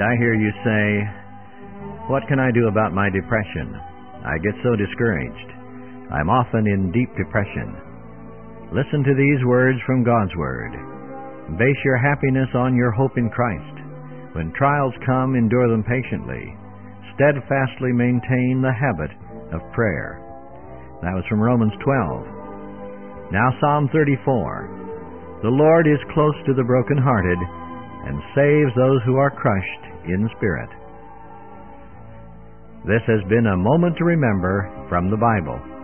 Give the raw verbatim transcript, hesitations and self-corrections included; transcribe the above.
I hear you say, "What can I do about my depression? I get so discouraged. I'm often in deep depression." Listen to these words from God's Word. Base your happiness on your hope in Christ. When trials come, endure them patiently. Steadfastly maintain the habit of prayer. That was from Romans twelve. Now Psalm thirty-four. The Lord is close to the brokenhearted and saves those who are crushed in spirit. This has been a Moment to Remember from the Bible.